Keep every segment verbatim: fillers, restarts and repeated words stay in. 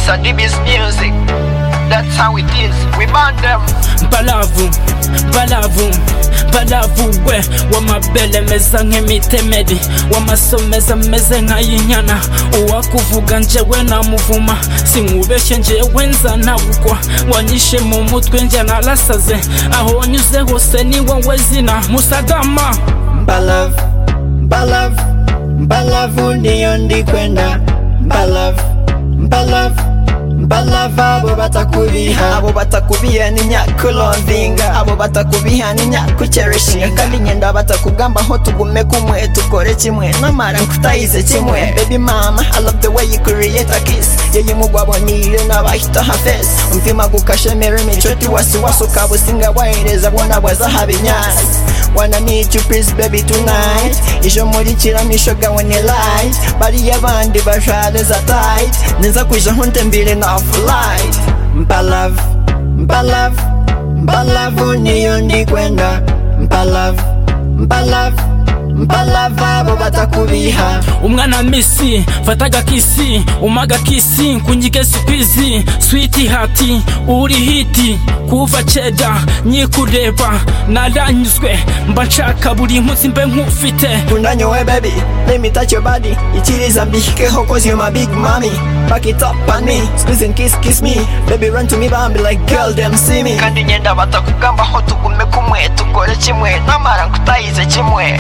Sadibis music. That's how it is. We burn them. Balavu, balavu, balavu we wamabele meza nk'imitemeri wamasomeza meze nk'ayinyana uwakuvuga njyewe namuvuma sinkubeshye njyewe nza ntagukwa wanyishe mu mutwe njye narasaze aho nyuze hose ni wowe zina Musadama. Balavu, balavu, balavu niyo ndi kwenda. Balavu, balavu, balavu abo batakubiha, abo batakubiha ni nyakulovinga, abo batakubiha ni nyakucherishinga, kandi nyenda batakugamba ho tugume kumwe tukore kimwe namara nkutayize kimwe. Baby mama, I love the way you create a kiss, yeye mugwabo niyo nabahita ha face, umtima gukashemera imichoti wasi wasuka businga wahereza bona bwaza habinyasi. Wanna need you please baby tonight, isho muri kiramisho gawe ni light, bari yabandi bashale za tight, neza kuja hunte mbile na flight. Balavu, balavu, balavu niyo ndi kwenda. Balavu, balavu, balavu abo batakubiha. Umwana misi fataga kisi umaga kisi kunyike sipizi sweet hati uri hiti kuva cheda nyikureba naranyuzwe mba nshaka buri munsi mbe nkufite. Unanyowe baby, let me touch your body, ichiriza mbishikeho cause you're my big mommy. Back it up on me, squeeze and kiss kiss me, baby run to me bambi like girl them see me. Kandi nyenda batakugamba ho tugume kumwe tukore kimwe namara nkutayize kimwe.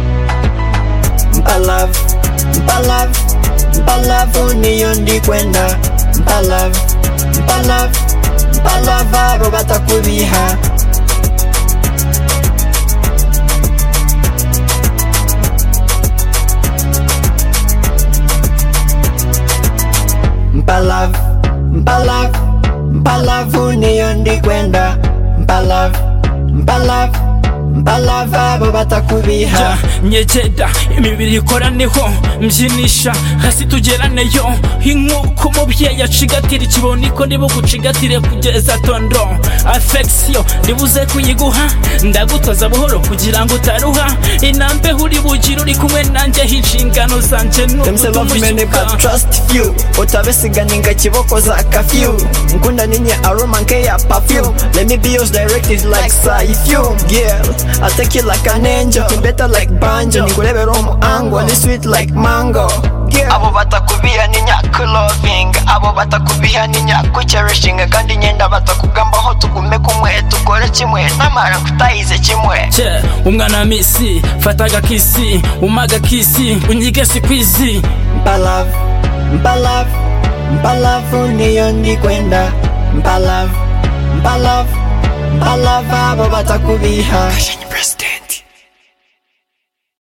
Balavu, balavu, balavu niyo ndi kwenda. Balavu, balavu, balavu abo batakubiha. Balavu, balavu, balavu niyo ndi kwenda. Balavu, balavu, balavu abo batakubiha. Nyegeda imibiri ikoraneho mbyinisha hasi tugeraneyo nk'uko umubyeyi acigatira ikiboniko nibo gucigatire kugeza tondo. Affection ndibuze kuyiguha ndagutoza buhoro kugira ngo utaruha inambe uri bugira uri kumwe nanjye inshingano zanje n'utumushyuka. Trust few utabesiganinga kiboko za kafyu nkunda ninye aroma nke ya perfume. Let me be yours directed like Saifu. Girl, I'll take you like an angel, better like banjo, nikurebera umuango ni sweet like mango. Girl, abo batakubiha ni nyakulovinga, abo batakubiha ni nyakucherishinga, kandi nyenda batakugamba ho tugume kumwe tukore kimwe namara nkutayize kimwe. che umwana misi fataga kisi umaga kisi unyige sikwizi. Balavu, balavu, balavu niyo ndi kwenda. Balavu, balavu, balavu abo batakubiha.